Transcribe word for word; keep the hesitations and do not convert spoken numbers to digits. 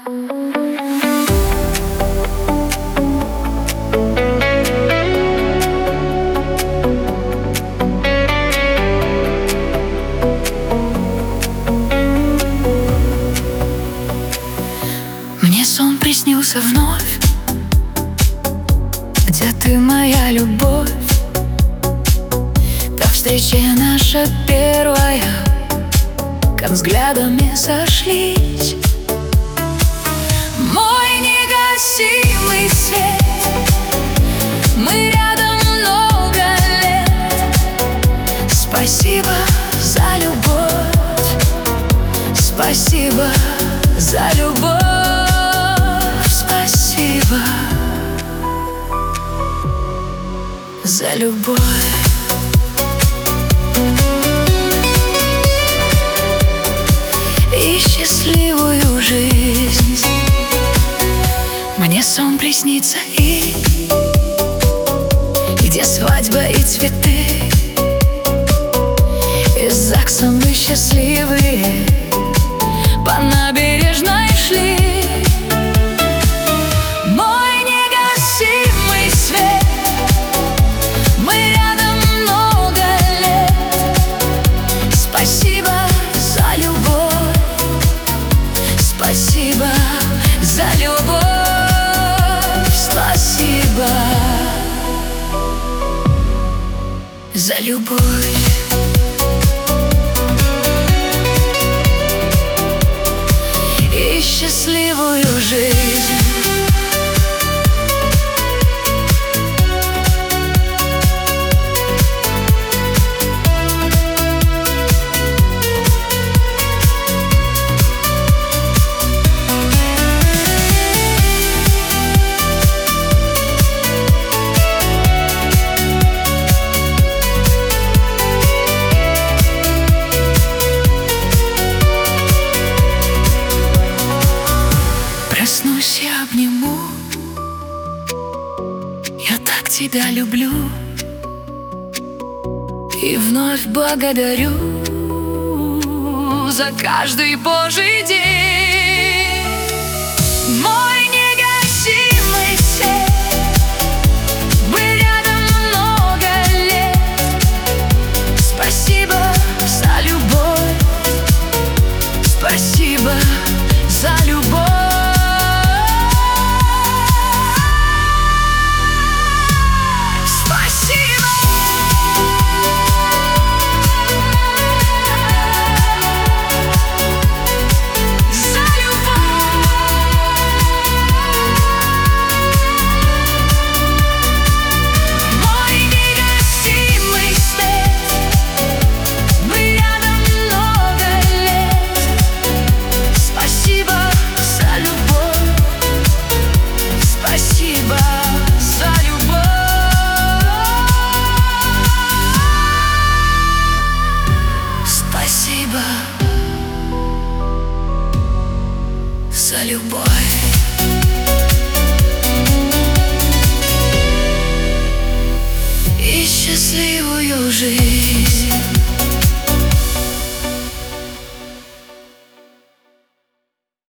Мне сон приснился вновь, где ты, моя любовь. Та встреча наша первая, как взглядами сошлись. Мой негасимый свет, мы рядом много лет. Спасибо за любовь, спасибо за любовь. Спасибо за любовь. И счастливую жизнь. Мне сон приснится, и где свадьба и цветы, и с ЗАГСом мы счастливые по набережной шли. Мой негасимый свет, мы рядом много лет. Спасибо за любовь, спасибо за любовь. Спасибо за любовь. И счастливую жизнь. Проснусь, я обниму, я так тебя люблю, и вновь благодарю за каждый Божий день. Мой негасимый свет, мы рядом много лет. Спасибо за любовь, спасибо за любовь.